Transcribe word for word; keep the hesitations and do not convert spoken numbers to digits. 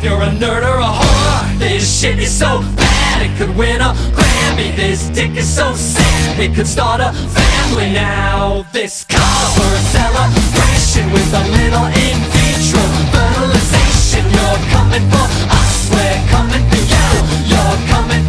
you're a nerd or a whore. This shit is so bad it could win a Grammy. This dick is so sick it could start a family. Now this calls for a celebration with a little in vitro fertilization. You're coming for us, we're coming for you. You're coming